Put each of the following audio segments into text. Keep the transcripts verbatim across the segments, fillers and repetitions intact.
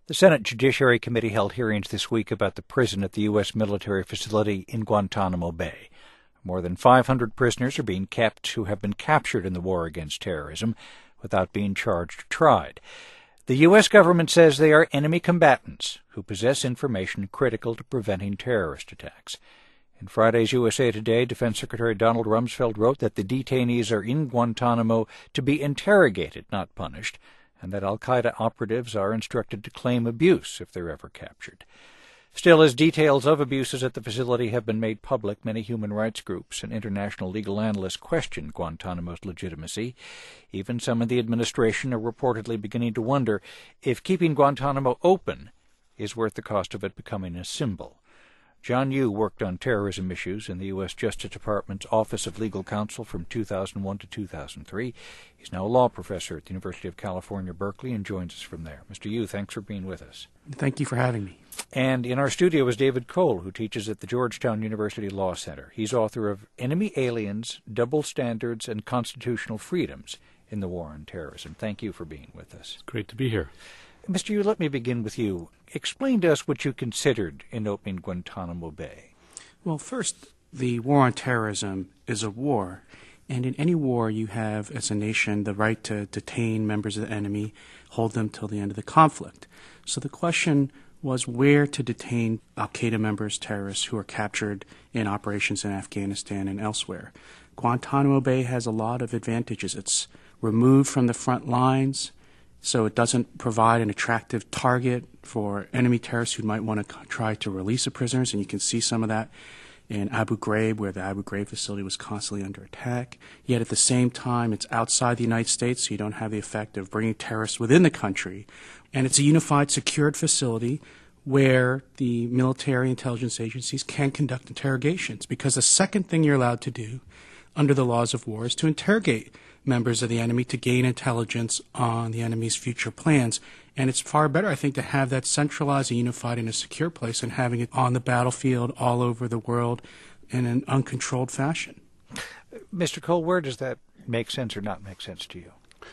The Senate Judiciary Committee held hearings this week about the prison at the U S military facility in Guantanamo Bay. More than five hundred prisoners are being kept who have been captured in the war against terrorism without being charged or tried. The U S government says they are enemy combatants who possess information critical to preventing terrorist attacks. In Friday's U S A Today, Defense Secretary Donald Rumsfeld wrote that the detainees are in Guantanamo to be interrogated, not punished, and that al-Qaeda operatives are instructed to claim abuse if they're ever captured. Still, as details of abuses at the facility have been made public, many human rights groups and international legal analysts question Guantanamo's legitimacy. Even some in the administration are reportedly beginning to wonder if keeping Guantanamo open is worth the cost of it becoming a symbol. John Yoo worked on terrorism issues in the U S Justice Department's Office of Legal Counsel from two thousand one to two thousand three. He's now a law professor at the University of California, Berkeley, and joins us from there. Mister Yoo, thanks for being with us. Thank you for having me. And in our studio is David Cole, who teaches at the Georgetown University Law Center. He's author of Enemy Aliens, Double Standards, and Constitutional Freedoms in the War on Terrorism. Thank you for being with us. It's great to be here. Mister Yoo, let me begin with you. Explain to us what you considered in opening Guantanamo Bay. Well, first, the war on terrorism is a war. And in any war, you have, as a nation, the right to detain members of the enemy, hold them till the end of the conflict. So the question was where to detain al-Qaeda members, terrorists who are captured in operations in Afghanistan and elsewhere. Guantanamo Bay has a lot of advantages. It's removed from the front lines, so it doesn't provide an attractive target for enemy terrorists who might want to try to release the prisoners, and you can see some of that in Abu Ghraib, where the Abu Ghraib facility was constantly under attack. Yet at the same time, it's outside the United States, so you don't have the effect of bringing terrorists within the country. And it's a unified, secured facility where the military intelligence agencies can conduct interrogations, because the second thing you're allowed to do under the laws of war is to interrogate members of the enemy to gain intelligence on the enemy's future plans. And it's far better, I think, to have that centralized and unified in a secure place than having it on the battlefield all over the world in an uncontrolled fashion. Mister Cole, where does that make sense or not make sense to you?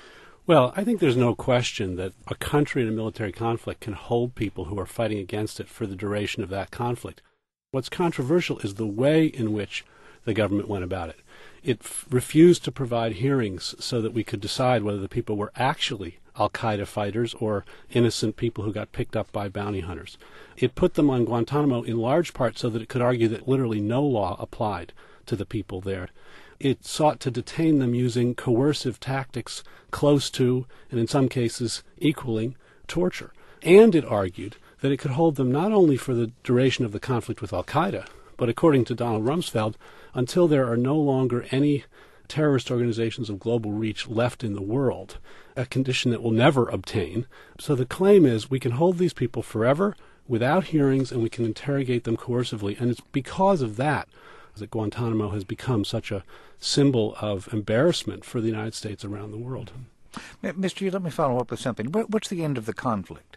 Well, I think there's no question that a country in a military conflict can hold people who are fighting against it for the duration of that conflict. What's controversial is the way in which the government went about it. It f- refused to provide hearings so that we could decide whether the people were actually al-Qaeda fighters or innocent people who got picked up by bounty hunters. It put them on Guantanamo in large part so that it could argue that literally no law applied to the people there. It sought to detain them using coercive tactics close to, and in some cases equaling, torture. And it argued that it could hold them not only for the duration of the conflict with al-Qaeda, but according to Donald Rumsfeld, until there are no longer any terrorist organizations of global reach left in the world, a condition that will never obtain. So the claim is we can hold these people forever without hearings, and we can interrogate them coercively. And it's because of that that Guantanamo has become such a symbol of embarrassment for the United States around the world. Mister Yoo, let me follow up with something. What's the end of the conflict?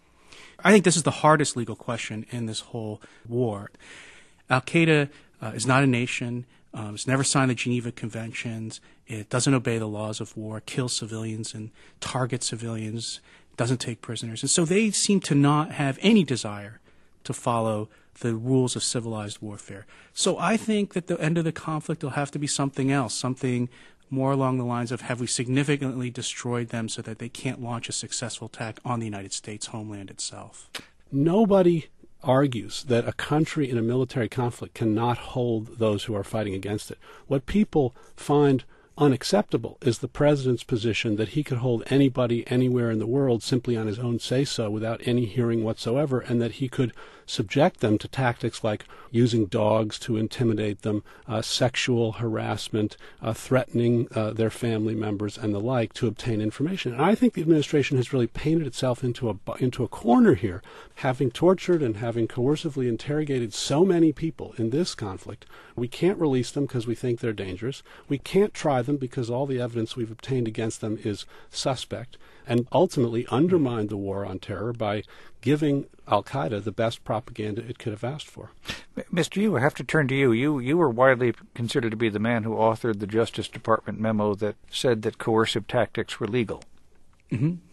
I think this is the hardest legal question in this whole war. Al-Qaeda uh, is not a nation. Um, it's never signed the Geneva Conventions. It doesn't obey the laws of war, kills civilians and targets civilians, doesn't take prisoners. And so they seem to not have any desire to follow the rules of civilized warfare. So I think that the end of the conflict will have to be something else, something more along the lines of have we significantly destroyed them so that they can't launch a successful attack on the United States homeland itself. Nobody argues that a country in a military conflict cannot hold those who are fighting against it. What people find unacceptable is the president's position that he could hold anybody anywhere in the world simply on his own say-so without any hearing whatsoever, and that he could subject them to tactics like using dogs to intimidate them, uh, sexual harassment, uh, threatening uh, their family members and the like to obtain information. And I think the administration has really painted itself into a, into a corner here, having tortured and having coercively interrogated so many people in this conflict. We can't release them because we think they're dangerous. We can't try them because all the evidence we've obtained against them is suspect, and ultimately undermined the war on terror by giving al-Qaeda the best propaganda it could have asked for. Mister Yoo, I have to turn to you. You you were widely considered to be the man who authored the Justice Department memo that said that coercive tactics were legal. Mm-hmm.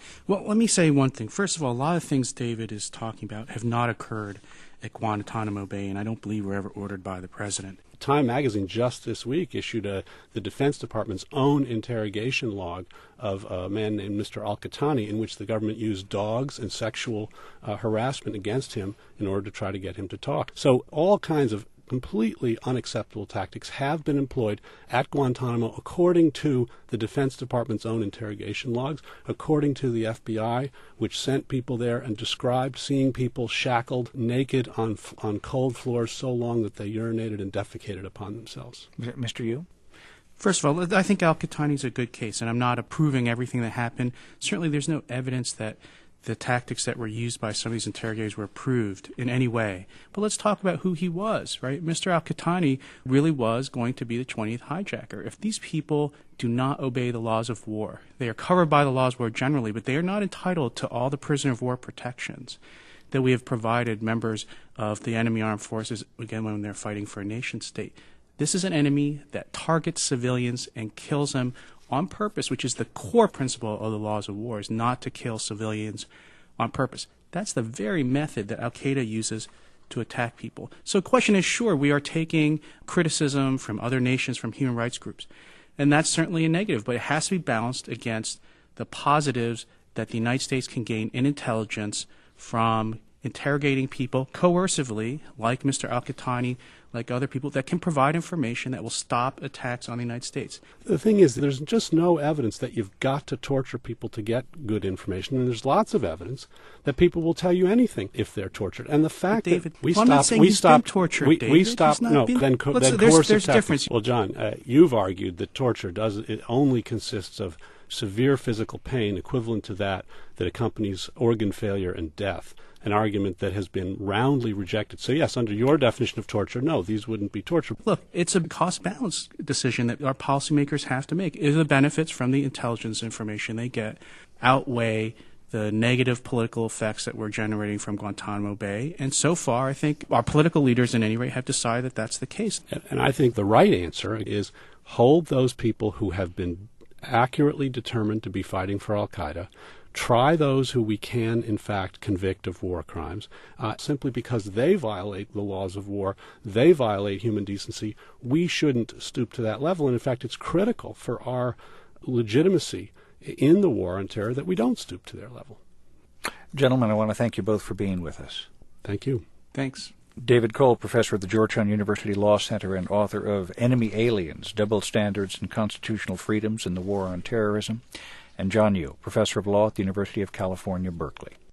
Well, let me say one thing. First of all, a lot of things David is talking about have not occurred at Guantanamo Bay, and I don't believe were ever ordered by the president. Time magazine just this week issued a, the Defense Department's own interrogation log of a man named Mister Al-Qahtani, in which the government used dogs and sexual uh, harassment against him in order to try to get him to talk. So all kinds of completely unacceptable tactics have been employed at Guantanamo according to the Defense Department's own interrogation logs, according to the F B I, which sent people there and described seeing people shackled naked on on cold floors so long that they urinated and defecated upon themselves. Mister Yu? First of all, I think Al-Qahtani is a good case, and I'm not approving everything that happened. Certainly there's no evidence that the tactics that were used by some of these interrogators were approved in any way. But let's talk about who he was, right? Mister Al-Qahtani really was going to be the twentieth hijacker. If these people do not obey the laws of war, they are covered by the laws of war generally, but they are not entitled to all the prisoner of war protections that we have provided members of the enemy armed forces, again, when they're fighting for a nation state. This is an enemy that targets civilians and kills them on purpose, which is the core principle of the laws of war, is not to kill civilians on purpose. That's the very method that Al-Qaeda uses to attack people. So the question is, sure, we are taking criticism from other nations, from human rights groups, and that's certainly a negative, but it has to be balanced against the positives that the United States can gain in intelligence from interrogating people coercively, like Mister Al-Qahtani, like other people, that can provide information that will stop attacks on the United States. The thing is, there's just no evidence that you've got to torture people to get good information, and there's lots of evidence that people will tell you anything if they're tortured. And the fact but David, that we well, stopped, I'm not saying we he's stopped, been tortured, we, David. we stopped, no, been, then, co- then there's, coercive there's tactics. difference. Well, John, uh, you've argued that torture does it only consists of severe physical pain equivalent to that that accompanies organ failure and death, an argument that has been roundly rejected. So yes, under your definition of torture, no, these wouldn't be torture. Look, it's a cost-balance decision that our policymakers have to make. If the benefits from the intelligence information they get outweigh the negative political effects that we're generating from Guantanamo Bay, and so far I think our political leaders, at any rate, have decided that that's the case. And, and I think the right answer is hold those people who have been accurately determined to be fighting for Al-Qaeda, try those who we can, in fact, convict of war crimes, uh, simply because they violate the laws of war, they violate human decency. We shouldn't stoop to that level, and in fact, it's critical for our legitimacy in the war on terror that we don't stoop to their level. Gentlemen, I want to thank you both for being with us. Thank you. Thanks. David Cole, professor at the Georgetown University Law Center and author of Enemy Aliens, Double Standards and Constitutional Freedoms in the War on Terrorism, and John Yu, professor of law at the University of California, Berkeley.